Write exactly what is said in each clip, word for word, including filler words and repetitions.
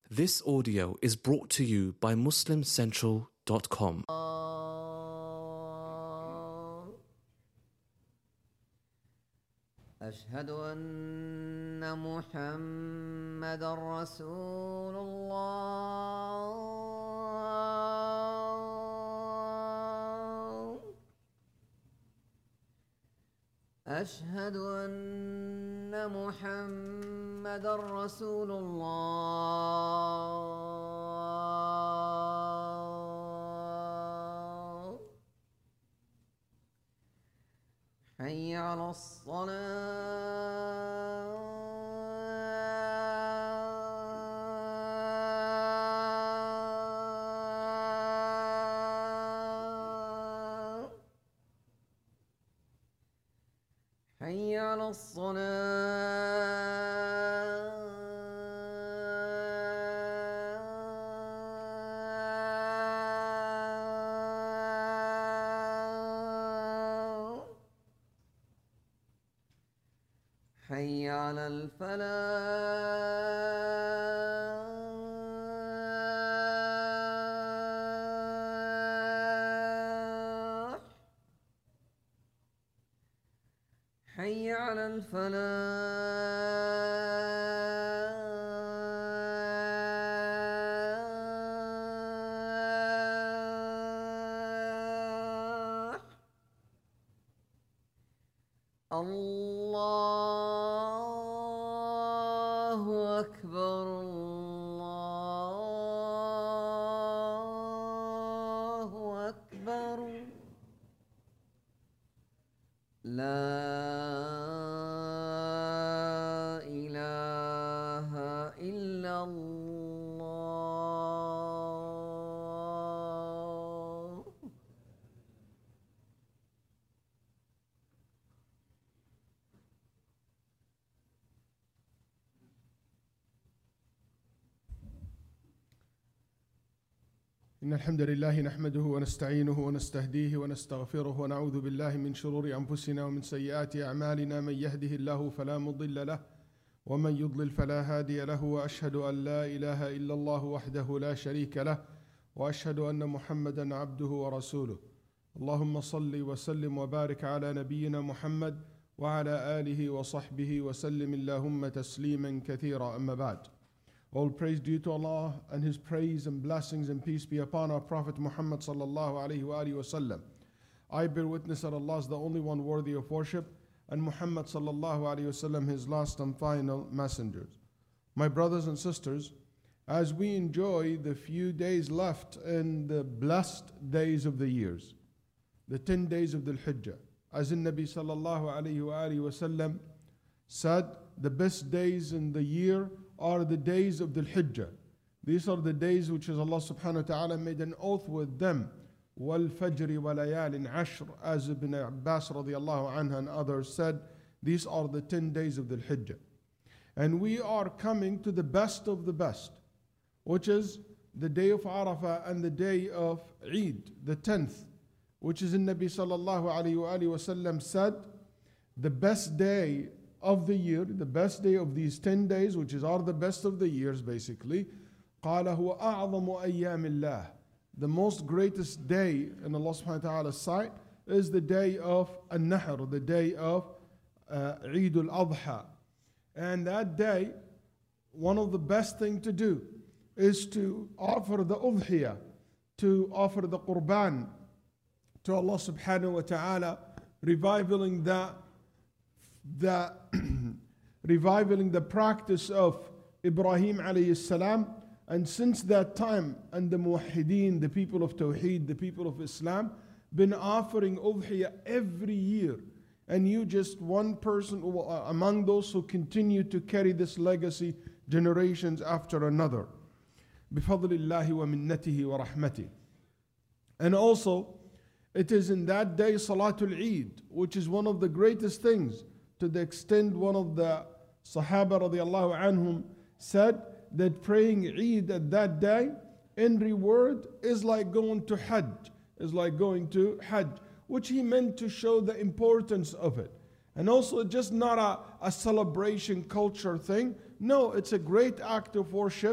This audio is brought to you by Muslim Central dot com. أشهد أن محمدًا رسول الله أشهد أن محمدًا رسول الله حي على الصلاة حي على الصلاة حي على الفلاح حي على الفلاح الله أكبر الله أكبر لا إله إلا الله. إن الحمد لله نحمده ونستعينه ونستهديه ونستغفره ونعوذ بالله من شرور أنفسنا ومن سيئات أعمالنا من يهده الله فلا مضل له ومن يضلل فلا هادي له وأشهد أن لا إله إلا الله وحده لا شريك له وأشهد أن محمدا عبده ورسوله. اللهم صل وسلم وبارك على نبينا محمد وعلى آله وصحبه وسلم اللهم تسليما كثيرا. أما بعد. All praise due to Allah, and His praise and blessings and peace be upon our Prophet Muhammad sallallahu alaihi wa alihi wasallam. I bear witness that Allah is the only one worthy of worship, and Muhammad sallallahu alaihi wasallam His last and final messengers. My brothers and sisters, as we enjoy the few days left in the blessed days of the years, the ten days of the Hijjah, as in Nabi sallallahu alaihi wa alihi wasallam said, the best days in the year are the days of the Hijjah. These are the days which is Allah subhanahu wa ta'ala made an oath with them. وَالْفَجْرِ وَلَيَالٍ عَشْرٍ, as Ibn Abbas radiallahu anhu and others said, these are the ten days of the Hijjah. And we are coming to the best of the best, which is the day of Arafah and the day of Eid, the tenth, which is in Nabi sallallahu alayhi wa alihi wa sallam said, the best day of the year, the best day of these ten days, which is are the best of the years basically, قال هو أعظم أيام الله. The most greatest day in Allah subhanahu wa ta'ala's sight is the day of An-Nahr, the day of uh, Eid al-Adha. And that day, one of the best thing to do is to offer the udhiyah, to offer the qurban to Allah subhanahu wa ta'ala, reviving that the reviving the practice of Ibrahim alayhi salam. And since that time, and the muwahhideen, the people of Tawheed, the people of Islam, been offering udhiyah every year. And you just one person among those who continue to carry this legacy generations after another. بفضل wa minnatihi wa rahmatih. And also, it is in that day Salatul Eid, which is one of the greatest things, to the extent one of the Sahaba radiallahu anhum said that praying Eid at that day in reward is like going to Hajj, is like going to Hajj, which he meant to show the importance of it. And also just not a, a celebration culture thing. No, it's a great act of worship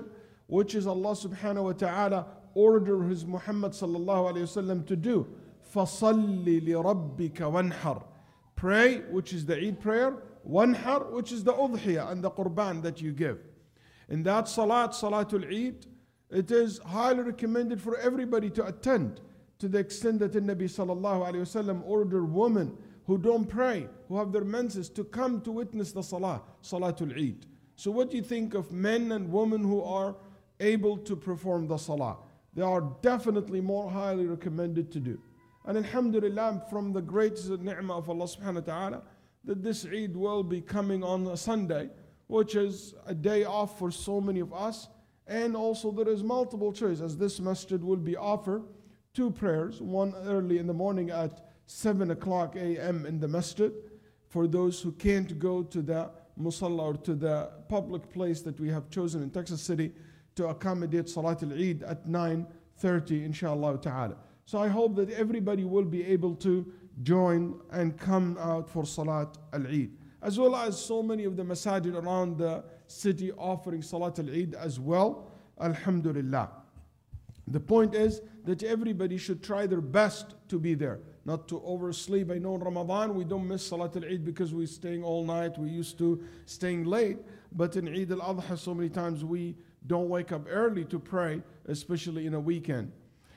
which is Allah subhanahu wa ta'ala order His Muhammad sallallahu alayhi wasallam to do. فَصَلِّ لِرَبِّكَ وَانْحَرْ. Pray, which is the Eid prayer. Wanhar, which is the udhiyah and the qurban that you give. In that salat, Salatul Eid, it is highly recommended for everybody to attend, to the extent that the Nabi sallallahu alayhi wasallam ordered women who don't pray, who have their menses, to come to witness the salah, Salatul Eid. So what do you think of men and women who are able to perform the salah? They are definitely more highly recommended to do. And alhamdulillah, from the greatest ni'mah of Allah subhanahu wa ta'ala, that this Eid will be coming on a Sunday, which is a day off for so many of us. And also there is multiple choice, as this masjid will be offered two prayers, one early in the morning at seven o'clock a m in the masjid, for those who can't go to the musalla or to the public place that we have chosen in Texas City to accommodate Salat al-Eid at nine thirty, inshallah ta'ala. So I hope that everybody will be able to join and come out for Salat al-Eid, as well as so many of the masajid around the city offering Salat al-Eid as well. Alhamdulillah. The point is that everybody should try their best to be there, not to oversleep. I know in Ramadan we don't miss Salat al-Eid because we're staying all night. We used to staying late, but in Eid al-Adha so many times we don't wake up early to pray, especially in a weekend.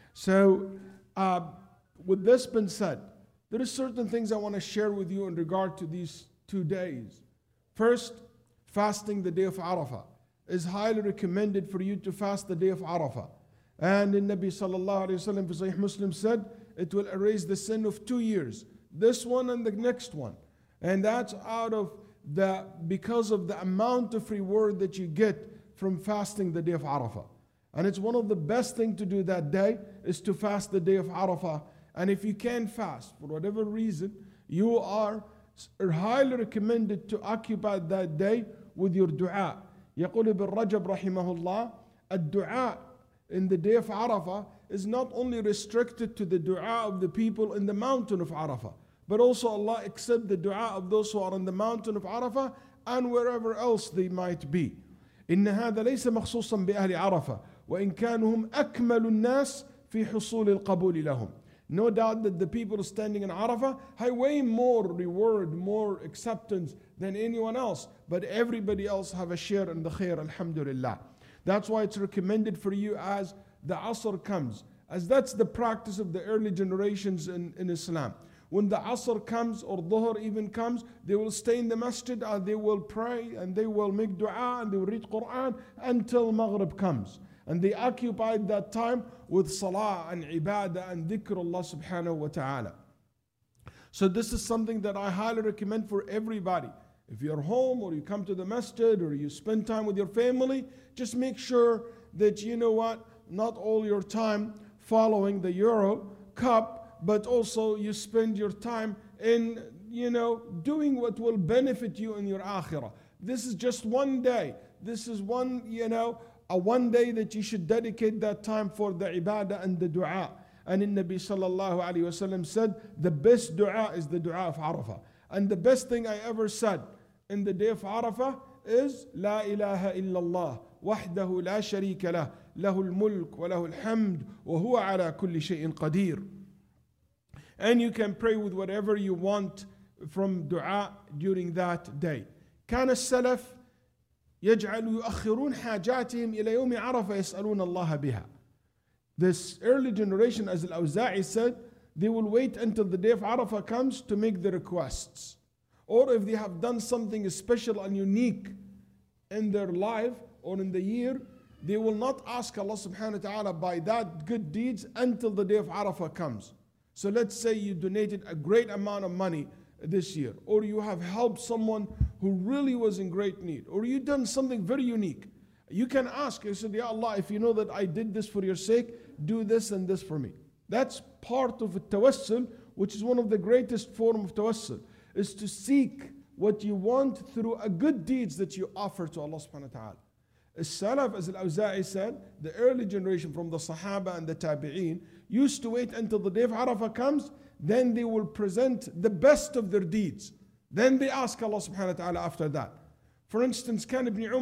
So uh, with this being said, there are certain things I want to share with you in regard to these two days. First, fasting the day of Arafah is highly recommended for you to fast the day of Arafah. And the Nabi sallallahu alayhi wa sallam, Sahih Muslim said, it will erase the sin of two years, this one and the next one. And that's out of the, because of the amount of reward that you get from fasting the day of Arafah. And it's one of the best things to do that day is to fast the day of Arafah. And if you can't fast for whatever reason, you are highly recommended to occupy that day with your dua. يقول ابن رجب رحمه الله, الدعاء in the day of Arafah is not only restricted to the dua of the people in the mountain of Arafah, but also Allah accepts the dua of those who are on the mountain of Arafah and wherever else they might be. إن هذا ليس مخصوصا بأهل عرفة وإن كانوا هم أكمل الناس في حصول القبول لهم. No doubt that the people standing in Arafah have way more reward, more acceptance than anyone else. But everybody else have a share in the khair, alhamdulillah. That's why it's recommended for you as the Asr comes. As that's the practice of the early generations in, in Islam. When the Asr comes or Dhuhr even comes, they will stay in the masjid and they will pray and they will make dua and they will read Quran until Maghrib comes. And they occupied that time with salah and ibadah and dhikrullah subhanahu wa ta'ala. So this is something that I highly recommend for everybody. If you're home or you come to the masjid or you spend time with your family, just make sure that you know what, not all your time following the Euro Cup, but also you spend your time in, you know, doing what will benefit you in your akhirah. This is just one day. This is one, you know, a one day that you should dedicate that time for the ibadah and the dua. And in Nabi sallallahu alayhi wa sallam said, the best dua is the dua of Arafah. And the best thing I ever said in the day of Arafah is, La ilaha illallah, wahdahu la sharika lah, lahu al-mulk wa lahu al-hamd, wa huwa ala kulli shay'in qadir. And you can pray with whatever you want from dua during that day. كان السلف يجعل يؤخرون حاجاتهم إلى يوم عرفة يسألون الله بها. This early generation, as Al-Awza'i said, they will wait until the day of Arafah comes to make the requests. Or if they have done something special and unique in their life or in the year, they will not ask Allah subhanahu wa ta'ala by that good deeds until the day of Arafah comes. So let's say you donated a great amount of money this year, or you have helped someone who really was in great need, or you done something very unique. You can ask, you said, Ya Allah, if you know that I did this for your sake, do this and this for me. That's part of tawassul, which is one of the greatest form of tawassul, is to seek what you want through a good deeds that you offer to Allah subhanahu wa ta'ala. As-Salaf, as Al-Awza'i said, the early generation from the Sahaba and the Tabi'een used to wait until the day of Arafah comes, then they will present the best of their deeds. Then they ask Allah subhanahu wa ta'ala after that. For instance, Khan ibn Umar,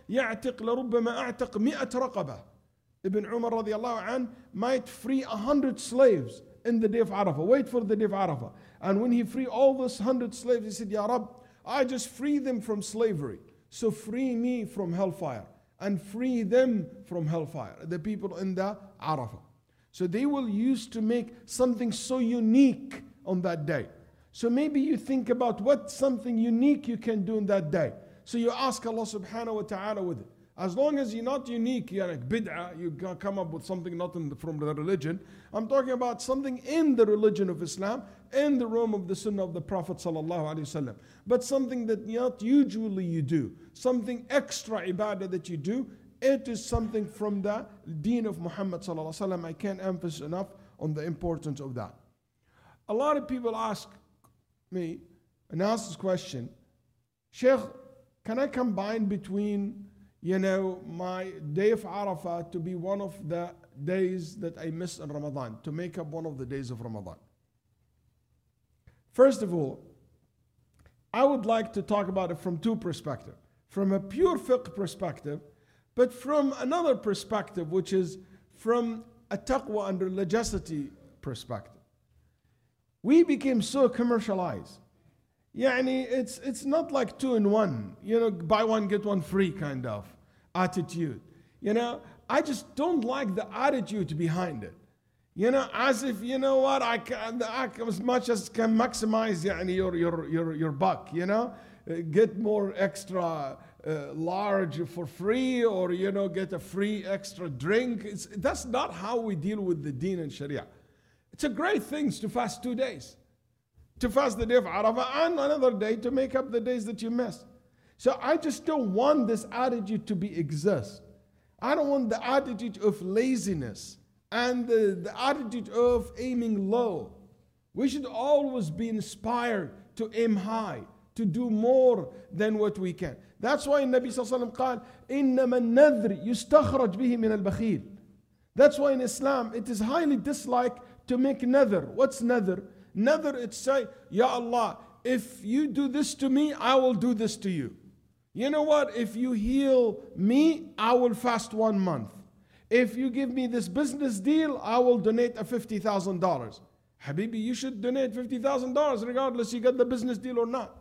يعتق لربما أعتق مئة رقبة. Ibn Umar radiallahu anh might free a hundred slaves in the day of Arafah. Wait for the day of Arafah. And when he freed all those hundred slaves, he said, Ya Rab, I just free them from slavery. So free me from hellfire and free them from hellfire, the people in the Arafah. So they will use to make something so unique on that day. So maybe you think about what something unique you can do in that day. So you ask Allah subhanahu wa ta'ala with it. As long as you're not unique, you're like bid'ah, you come up with something not in the, from the religion. I'm talking about something in the religion of Islam, in the realm of the sunnah of the Prophet sallallahu alaihi wasallam. But something that not usually you do, something extra ibadah that you do, it is something from the deen of Muhammad sallallahu alaihi wasallam. I can't emphasize enough on the importance of that. A lot of people ask me and ask this question, Sheikh, can I combine between you know, my day of Arafah to be one of the days that I miss in Ramadan, to make up one of the days of Ramadan? First of all, I would like to talk about it from two perspectives. From a pure fiqh perspective, but from another perspective, which is from a taqwa and religiosity perspective. We became so commercialized. Yani it's, it's not like two in one, you know, buy one, get one free kind of attitude. You know, I just don't like the attitude behind it. You know, as if, you know what, I can, I can as much as can maximize yani, your, your, your, your buck, you know, uh, get more extra uh, large for free, or, you know, get a free extra drink. It's, that's not how we deal with the deen and sharia. It's a great thing to fast two days. To fast the day of Arafah and another day to make up the days that you missed. So I just don't want this attitude to be exist. I don't want the attitude of laziness and the, the attitude of aiming low. We should always be inspired to aim high, to do more than what we can. That's why Nabi sallallahu alaihi wasallam قال إنما النذر يستخرج به من البخيل. That's why in Islam it is highly disliked to make nadhr. What's nadhr? Nadhr, it's say, Ya Allah, if you do this to me, I will do this to you. You know what? If you heal me, I will fast one month. If you give me this business deal, I will donate a fifty thousand dollars. Habibi, you should donate fifty thousand dollars regardless you get the business deal or not.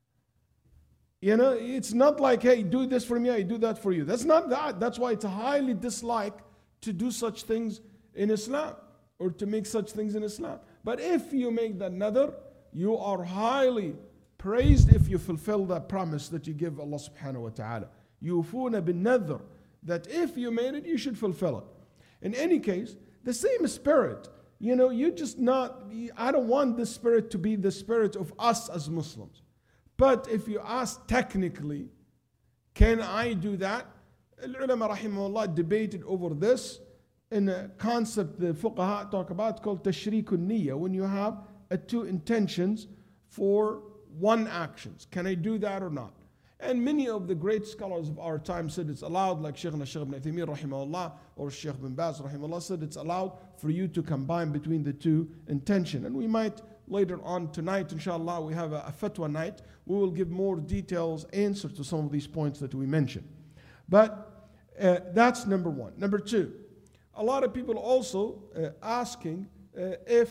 You know, it's not like, hey, do this for me, I do that for you. That's not that. That's why it's highly disliked to do such things in Islam, or to make such things in Islam. But if you make that nadhr, you are highly praised if you fulfill that promise that you give Allah subhanahu wa ta'ala. Yufuna bin nadhr, that if you made it, you should fulfill it. In any case, the same spirit, you know, you just not, I don't want this spirit to be the spirit of us as Muslims. But if you ask technically, can I do that? Al-ulama rahimahullah debated over this in a concept the fuqaha talk about called tashrikun niyyah, when you have uh, two intentions for one actions. Can I do that or not? And many of the great scholars of our time said it's allowed, like Shaykhna Shaykh ibn Uthaymeen rahimahullah or Shaykh ibn Baz rahimahullah said it's allowed for you to combine between the two intention. And we might later on tonight, inshallah, we have a, a fatwa night. We will give more details, answer to some of these points that we mentioned. But uh, that's number one. Number two, a lot of people also uh, asking uh, if,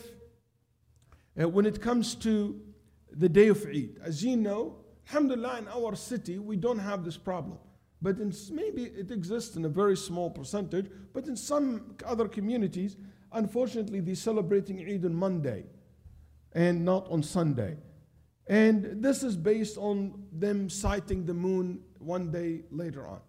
uh, when it comes to the day of Eid, as you know, alhamdulillah, in our city, we don't have this problem. But in, maybe it exists in a very small percentage, but in some other communities, unfortunately, they're celebrating Eid on Monday and not on Sunday. And this is based on them sighting the moon one day later on.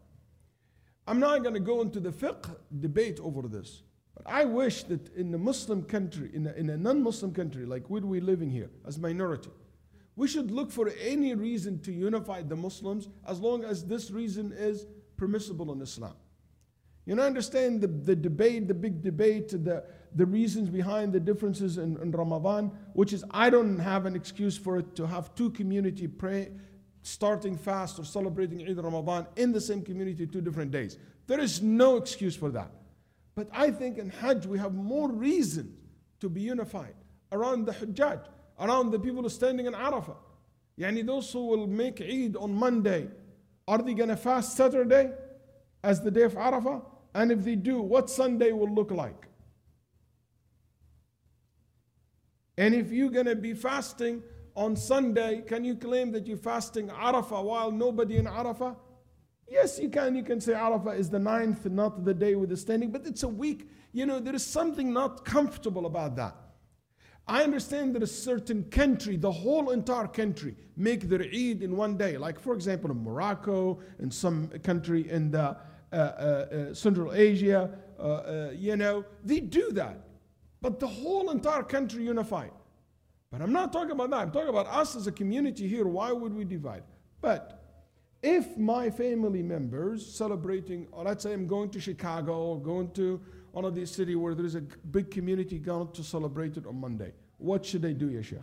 I'm not going to go into the fiqh debate over this, but I wish that in a Muslim country, in a, in a non-Muslim country, like where we're living here as minority, we should look for any reason to unify the Muslims as long as this reason is permissible in Islam. You know, understand the, the debate, the big debate, the, the reasons behind the differences in, in Ramadan, which is I don't have an excuse for it to have two community pray, starting fast or celebrating Eid Ramadan in the same community two different days. There is no excuse for that. But I think in Hajj we have more reason to be unified around the Hujjaj, around the people standing in Arafah. Yani those who will make Eid on Monday Are they going to fast Saturday as the day of Arafah? And if they do, what Sunday will look like? And if you're going to be fasting on Sunday, can you claim that you're fasting Arafah while nobody in Arafah? Yes, you can. You can say Arafah is the ninth, not the day with the standing, but it's a week. You know, there is something not comfortable about that. I understand that a certain country, the whole entire country, make their Eid in one day. Like, for example, in Morocco, in some country in the uh, uh, uh, Central Asia, uh, uh, you know, they do that. But the whole entire country unified. But I'm not talking about that. I'm talking about us as a community here. Why would we divide? But if my family members celebrating, or let's say I'm going to Chicago or going to one of these cities where there is a big community going to celebrate it on Monday, what should I do, ya Sheikh?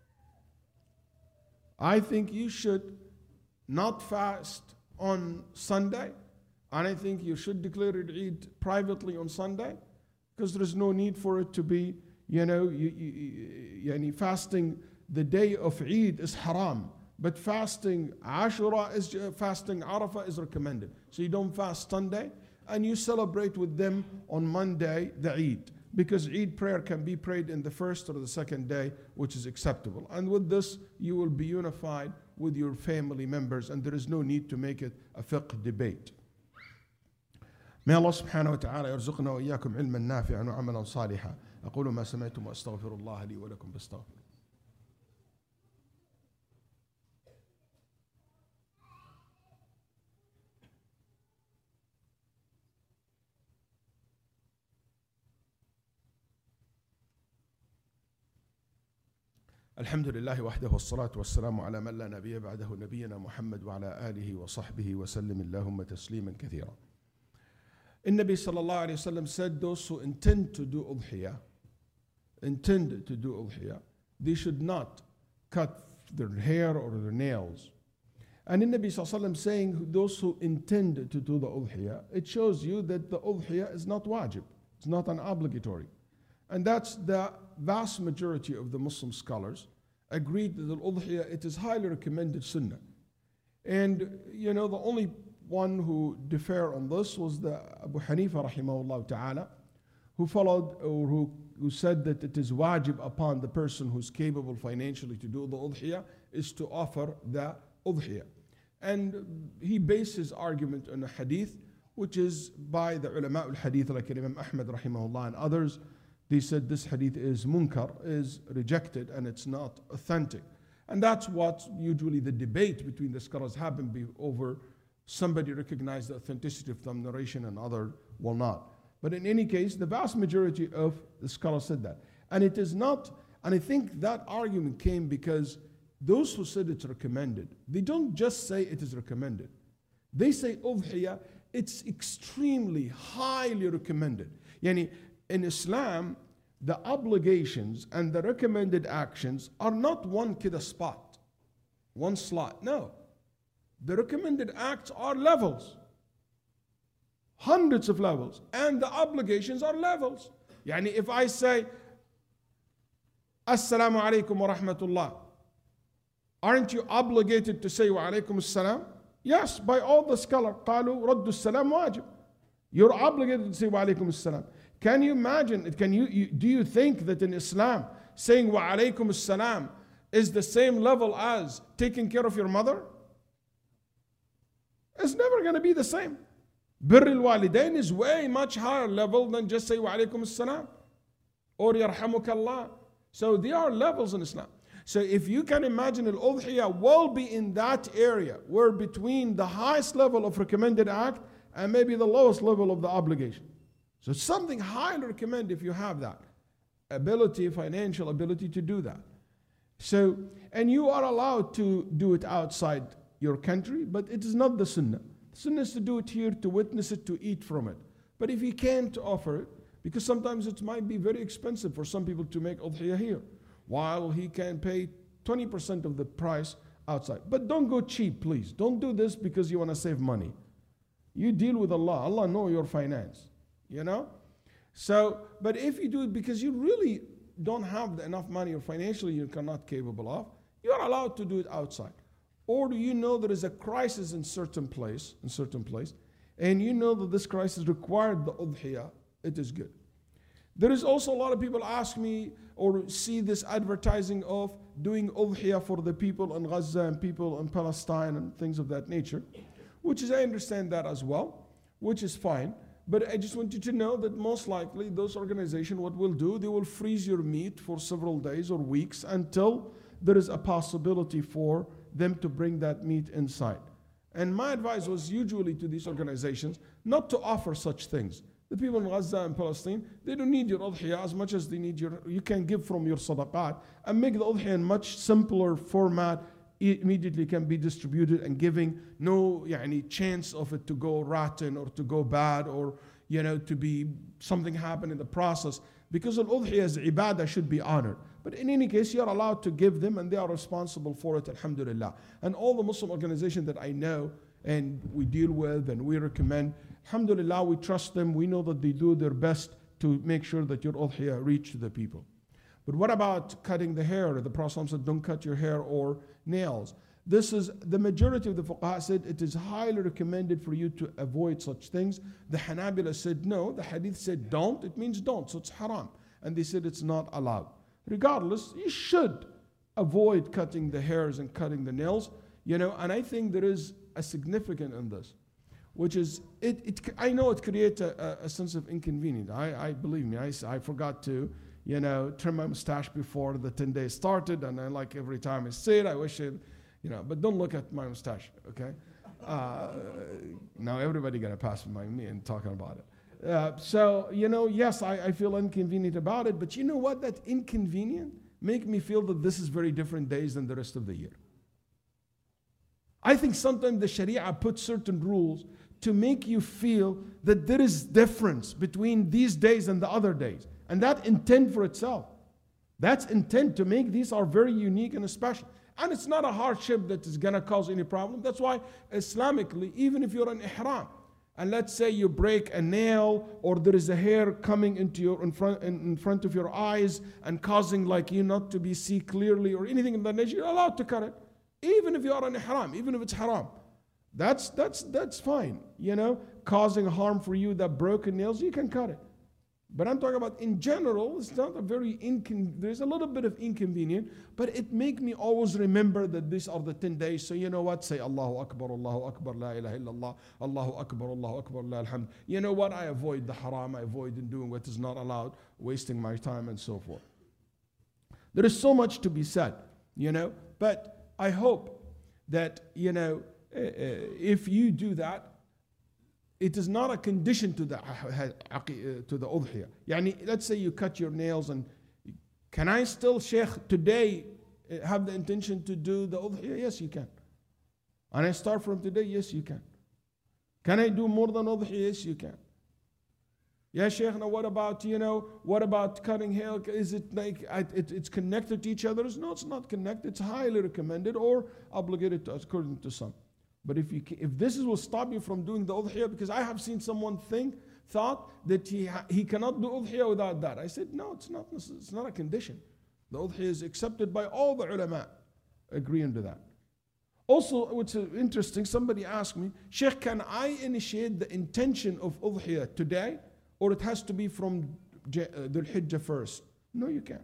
I think you should not fast on Sunday, and I think you should declare it Eid privately on Sunday, because there is no need for it to be, you know, you, you, you, fasting the day of Eid is haram. But fasting Ashura is fasting Arafah is recommended. So you don't fast Sunday and you celebrate with them on Monday the Eid, because Eid prayer can be prayed in the first or the second day, which is acceptable. And with this, you will be unified with your family members, and there is no need to make it a fiqh debate. May Allah subhanahu wa ta'ala yarzuqna wa iyyakum ilman nafi'an wa amalan salihan. أقول ما سمعتم وأستغفر الله لي ولكم فاستغفروه. الحمد لله وحده والصلاة والسلام على من لا نبي بعده نبينا محمد وعلى آله وصحبه وسلم اللهم تسليما كثيرا. النبي صلى الله عليه وسلم said those who intend to do udhiyah, intend to do udhiyah, they should not cut their hair or their nails. And in Nabi sallallahu alaihi wasallam saying those who intend to do the udhiyah, it shows you that the udhiyah is not wajib, it's not an obligatory. And that's the vast majority of the Muslim scholars agreed that the udhiyah, it is highly recommended sunnah. And you know, the only one who differ on this was the Abu Hanifa rahimahullah ta'ala, who followed or who, who said that it is wajib upon the person who's capable financially to do the udhiyah is to offer the udhiyah. And he based his argument on a hadith, which is by the ulama al-hadith like Imam Ahmad rahimahullah and others. They said this hadith is munkar, is rejected, and it's not authentic. And that's what usually the debate between the scholars happen be over somebody recognize the authenticity of the narration and other will not. But in any case, the vast majority of the scholars said that. And it is not, and I think that argument came because those who said it's recommended, they don't just say it is recommended. They say udhiyah, it's extremely highly recommended. Yani, in Islam, the obligations and the recommended actions are not one kida spot, one slot. No. The recommended acts are levels, hundreds of levels, and the obligations are levels. Yani if I say, Assalamu alaikum wa rahmatullah, aren't you obligated to say wa alaikum assalam? Yes, by all the scholars, قالوا رد السلام واجب. You're obligated to say wa alaikum assalam. Can you imagine, can you, you, do you think that in Islam, saying wa alaikum assalam is the same level as taking care of your mother? It's never going to be the same. Birr al-walidain is way much higher level than just say wa alaikum assalam or yarhamukallah. So there are levels in Islam. So if you can imagine, al-udhiyah will be in that area where between the highest level of recommended act and maybe the lowest level of the obligation. So it's something highly recommended if you have that ability, financial ability to do that. So, and you are allowed to do it outside your country, but it is not the sunnah. The sunnah is to do it here, to witness it, to eat from it. But if you can't offer it, because sometimes it might be very expensive for some people to make udhiyah here, while he can pay twenty percent of the price outside. But don't go cheap, please. Don't do this because you want to save money. You deal with Allah. Allah knows your finance. You know? So, but if you do it because you really don't have enough money or financially you're not capable of, you're allowed to do it outside. or do you know there is a crisis in certain place, in certain place, and you know that this crisis required the udhiyah, it is good. There is also a lot of people ask me or see this advertising of doing udhiyah for the people in Gaza and people in Palestine and things of that nature, which is, I understand that as well, which is fine. But I just want you to know that most likely those organizations, what will do, they will freeze your meat for several days or weeks until there is a possibility for them to bring that meat inside. And my advice was usually to these organizations not to offer such things. The people in Gaza and Palestine, they don't need your udhiyah as much as they need your, you can give from your sadaqat and make the udhiyah in much simpler format. It immediately can be distributed and giving no يعني, chance of it to go rotten or to go bad or you know to be something happen in the process, because al-udhiyah as ibadah should be honored. But in any case, you are allowed to give them and they are responsible for it, alhamdulillah. And all the Muslim organizations that I know and we deal with and we recommend, alhamdulillah, we trust them. We know that they do their best to make sure that your udhiyah reach to the people. But what about cutting the hair? The Prophet said, don't cut your hair or nails. This is, the majority of the fuqaha said it is highly recommended for you to avoid such things. The Hanabila said no. The hadith said don't. It means don't. So it's haram. And they said it's not allowed. Regardless, you should avoid cutting the hairs and cutting the nails. You know, and I think there is a significance in this, which is, it, it I know it creates a, a sense of inconvenience. I, I believe me, I, I forgot to, you know, trim my mustache before the ten days started, and I like every time I say it, I wish it, you know, but don't look at my mustache, okay? Uh, now everybody gonna pass by me and talking about it. Uh, so, you know, yes, I, I feel inconvenient about it, but you know what? That inconvenient make me feel that this is very different days than the rest of the year. I think sometimes the Sharia puts certain rules to make you feel that there is difference between these days and the other days. And that intent for itself. That's intent to make these are very unique and special. And it's not a hardship that is going to cause any problem. That's why Islamically, even if you're in ihram, and let's say you break a nail or there is a hair coming into your in front in, in front of your eyes and causing like you not to be see clearly or anything in that nature, you're allowed to cut it. Even if you are in ihram, even if it's haram. That's that's that's fine. You know, causing harm for you, that broken nails, you can cut it. But I'm talking about in general, it's not a very, incon- there's a little bit of inconvenience, but it make me always remember that these are the ten days. So you know what? Say Allahu Akbar, Allahu Akbar, La ilaha illallah, Allahu Akbar, Allahu Akbar, La alhamd. You know what? I avoid the haram, I avoid doing what is not allowed, wasting my time and so forth. There is so much to be said, you know, but I hope that, you know, uh, if you do that, it is not a condition to the uh, to the udhiyah. Yani, let's say you cut your nails, and can I still, Sheikh, today have the intention to do the udhiyah? Yes, you can. And I start from today? Yes, you can. Can I do more than udhiyah? Yes, you can. Yeah, Sheikh, now what about, you know, what about cutting hair? Is it like, it, it's connected to each other? No, it's not connected. It's highly recommended or obligated to, according to some. But if you if this is will stop you from doing the udhiyah, because I have seen someone think thought that he ha, he cannot do udhiyah without that. I said no, it's not it's not a condition. The udhiyah is accepted by all the ulama, agreeing to that. Also, what's interesting, somebody asked me, Sheikh, can I initiate the intention of udhiyah today, or it has to be from Dhul Hijjah first? No, you can't.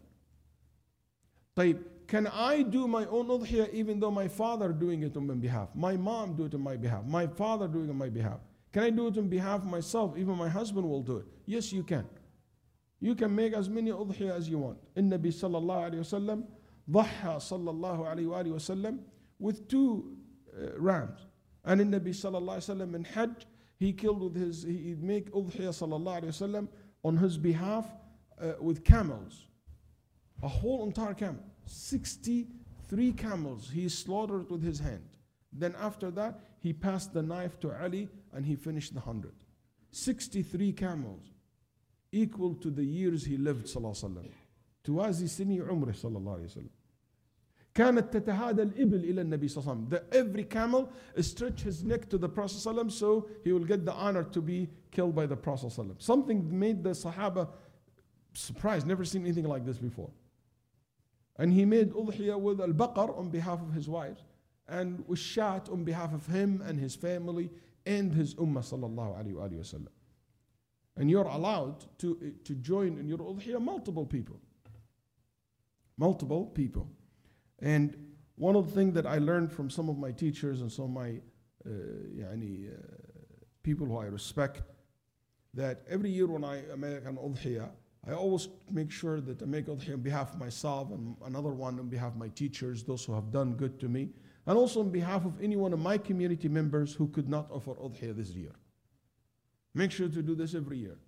طيب, can I do my own udhiyah even though my father doing it on my behalf? My mom do it on my behalf. My father doing it on my behalf. Can I do it on behalf of myself? Even my husband will do it. Yes, you can. You can make as many udhiyah as you want. In Nabi sallallahu alayhi wa sallam, ضحى sallallahu alayhi wa sallam with two uh, rams. And in Nabi sallallahu alayhi wa sallam in Hajj, he killed with his, he'd make udhiyah sallallahu alayhi wa sallam on his behalf uh, with camels. A whole entire camel. sixty-three camels he slaughtered with his hand. Then after that, he passed the knife to Ali and he finished the hundred. sixty-three camels, equal to the years he lived, sallallahu alaihi wasallam. توازي سني عمره صلى الله عليه وسلم. كانت تتهادى الإبل إلى النبي صلى الله عليه وسلم. The every camel stretch his neck to the Prophet صلى الله عليه وسلم, so he will get the honor to be killed by the Prophet صلى الله عليه وسلم. Something made the Sahaba surprised, never seen anything like this before. And he made udhiyah with al-baqar on behalf of his wives. and was shot on behalf of him and his family and his ummah sallallahu alayhi wa sallam. And you're allowed to, to join in your udhiyah multiple people. Multiple people. And one of the things that I learned from some of my teachers and some of my uh, yani, uh, people who I respect, that every year when I make an udhiyah, I always make sure that I make udhiyah on behalf of myself and another one on behalf of my teachers, those who have done good to me, and also on behalf of any one of my community members who could not offer udhiyah this year. Make sure to do this every year.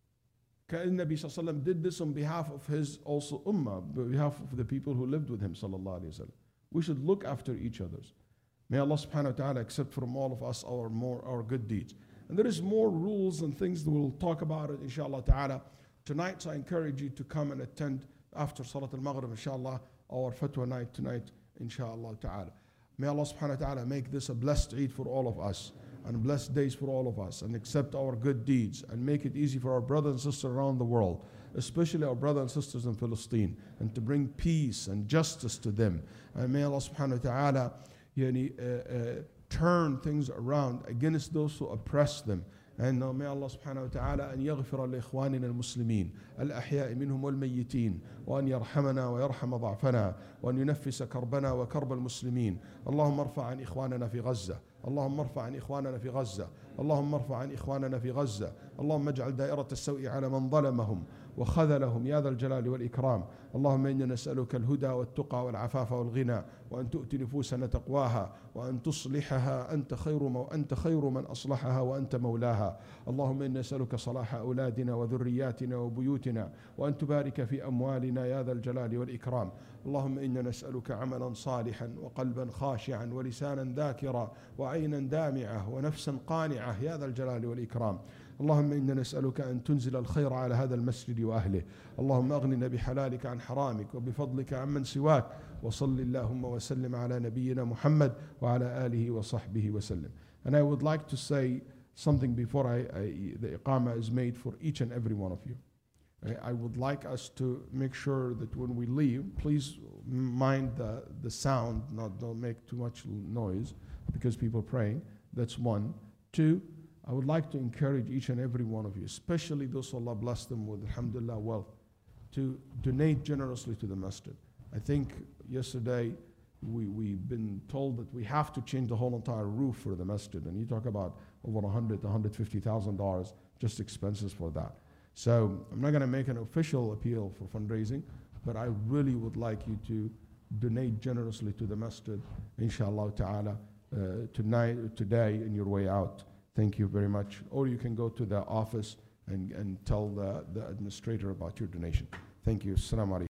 Nabi sallallahu alaihi wasallam did this on behalf of his also ummah, on behalf of the people who lived with him sallallahu alaihi wasallam. We should look after each other's. May Allah subhanahu wa ta'ala accept from all of us our more our good deeds. And there is more rules and things that we'll talk about it inshallah ta'ala tonight. So I encourage you to come and attend after Salat al-Maghrib inshallah, our fatwa night tonight inshallah ta'ala. May Allah subhanahu wa ta'ala make this a blessed Eid for all of us and blessed days for all of us, and accept our good deeds and make it easy for our brothers and sisters around the world, especially our brothers and sisters in Palestine, and to bring peace and justice to them. And may Allah subhanahu wa ta'ala yani, uh, uh, turn things around against those who oppress them. And may Allah subhanahu wa ta'ala أن يغفر لإخواننا المسلمين الأحياء منهم والميتين وأن يرحمنا ويرحم ضعفنا وأن ينفس كربنا وكرب المسلمين. اللهم ارفع عن إخواننا في غزة اللهم ارفع عن إخواننا في غزة اللهم ارفع عن إخواننا في غزة اللهم اجعل دائرة السوء على من ظلمهم وخذلهم يا ذا الجلال والإكرام. اللهم إنا نسألك الهدى والتقى والعفاف والغنى وأن تؤتي نفوسنا تقواها وأن تصلحها أنت خير مو أنت خير من أصلحها وأنت مولاها. اللهم إنا نسألك صلاح أولادنا وذرياتنا وبيوتنا وأن تبارك في أموالنا يا ذا الجلال والإكرام. اللهم إنا نسألك عملا صالحا وقلبا خاشعا ولسانا ذاكرا وعينا دامعة ونفسا قانعة يا ذا الجلال والإكرام. اللهم إنا نسألك أن تنزل الخير على هذا المسجد وأهله. اللهم أغننا بحلالك عن حرامك وبفضلك عمن سواك. وصل اللهم وسلم على نبينا محمد وعلى آله وصحبه وسلم. And I would like to say something before I, I, the iqamah is made for each and every one of you. I, I would like us to make sure that when we leave, please mind the, the sound, not don't make too much noise because people are praying. That's one. Two, I would like to encourage each and every one of you, especially those who Allah bless them with, alhamdulillah, wealth, to donate generously to the masjid. I think yesterday we, we've been told that we have to change the whole entire roof for the masjid. And you talk about over one hundred thousand dollars, one hundred fifty thousand dollars just expenses for that. So I'm not going to make an official appeal for fundraising, but I really would like you to donate generously to the masjid, inshallah ta'ala, uh, tonight, today in your way out. Thank you very much. Or you can go to the office and, and tell the, the administrator about your donation. Thank you. Assalamu alaikum.